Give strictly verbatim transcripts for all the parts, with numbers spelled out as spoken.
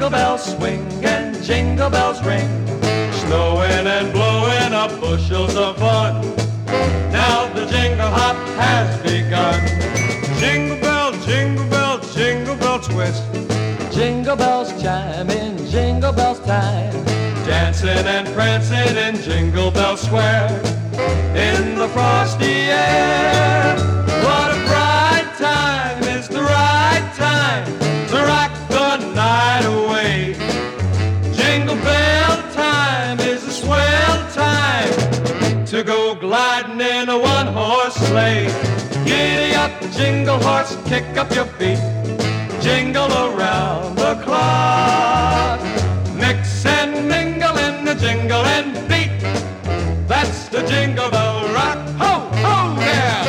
Jingle bells swing and jingle bells ring, snowing and blowing up bushels of fun. Now the jingle hop has begun. Jingle bell, jingle bell, jingle bell twist. Jingle bells chime in Jingle Bells time, dancing and prancing in Jingle Bell Square. In the frosty air, what a bright time, it's the right time to rock the night away. Jingle bell time is a swell time to go gliding in a one-horse sleigh. Giddy up, jingle horse, kick up your feet, jingle around the clock. Mix and mingle in the jingle and beat, that's the Jingle Bell Rock. Ho, ho, yeah!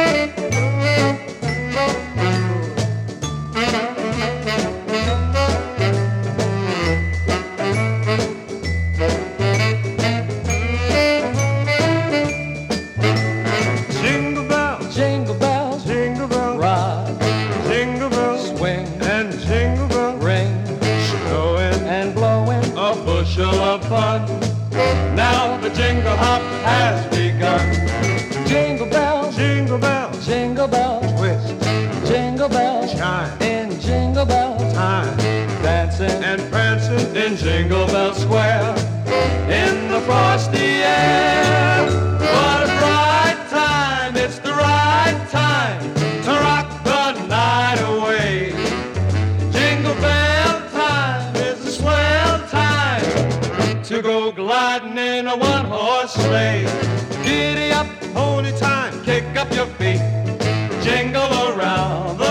Jingle bell, jingle bell, jingle bell rock. Jingle bell swing and jingle bell ring, snowing and blowing a bushel of fun. Now the jingle hop has begun. Jingle bell, jingle bell, jingle bell twist. Jingle bell chime in Jingle Bell time, dancing and prancing in Jingle Bell Square. In the frosty air, what a bright time, it's the right time to rock the night away. Jingle bell time is a swell time to go gliding in a one-horse sleigh. Giddy up, pony time, kick up your feet, jingle around the